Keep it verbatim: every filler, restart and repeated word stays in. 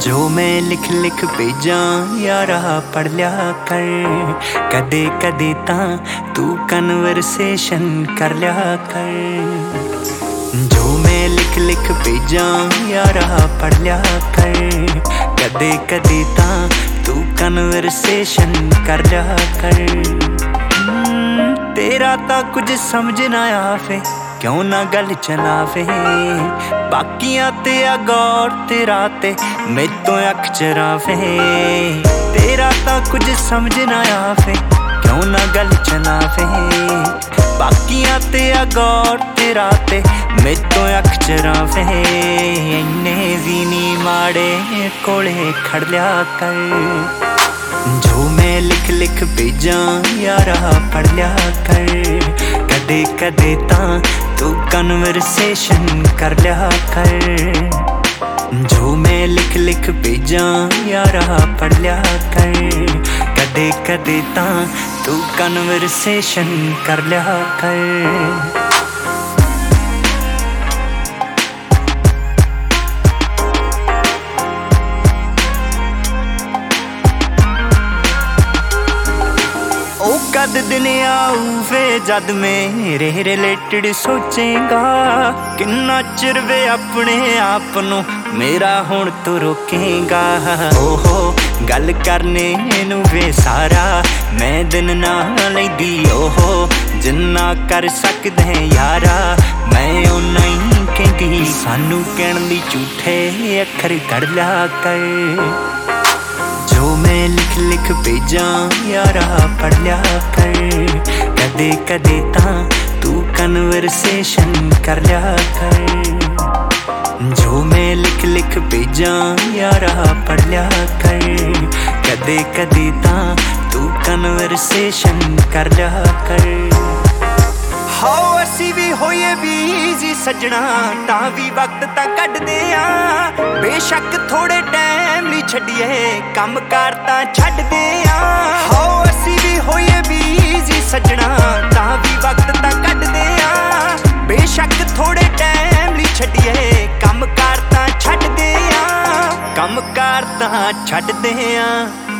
जो मैं लिख लिख भेजा यारा पढ़ लिया कर, कदे कदे तां तू कन्वर्सेशन कर लिया कर। जो मैं लिख लिख भेजा यारा पढ़ लिया कर, कदे कदे तां तू कन्वर्सेशन कर लिया कर। तेरा तां कुछ समझ ना आवे, क्यों ना गल चलावे, बाकियां ते गौर तेरा ते मेतों अख चरावे। तेरा तां कुछ समझ ना आवे, क्यों ना गल चलावे, बाकियां ते गौर तेरा ते मेतों अख चरावे। इन्ने भी नी माड़े कोले खड़ लिया कर, जो मैं लिख लिख भेजा यारा पढ़ लिया कर, कदे कदे तां तू कन्वर्सेशन कर लिया कर। जो मैं लिख लिख भेजा यारा पढ़ लिया कर, कदे कदे तां तू कन्वर्सेशन कर लिया कर। कद दिन आऊ वे जद मेरे रिलेटेड सोचेगा, किन्ना चिर वे अपने आप नू मेरा हुण तू रोकेगा। ओहो गल करने नू वे सारा मैं दिन ना लैंदी, ओहो जिन्ना कर सकदे यारा मैं उन्ना ही कहंदी। सानू कहण दी झूठे अखर कढ़ लिया कर, जो मैं लिख लिख भेजा यारा पढ़ लिया कर, कदे कदे तां तू कन्वर्सेशन कर लिया कर। जो मैं लिख लिख भेजा यारा पढ़ लिया कर, कदे कदे तां तू कन्वर्सेशन कर लिया कर। हाओ असी भी होइए बीजी सजना, तां भी वक्त तां कड्डदे आ, बेशक थोड़े टाइम लई छड्डिए कम कार तां छड्डदे आ। हाओ असी भी होइए बीजी सजना, तां भी वक्त तां कड्डदे आ, बेशक थोड़े टाइम लई छड्डिए कम कार तां छड्डदे आ, कम कार तां छड्डदे आ।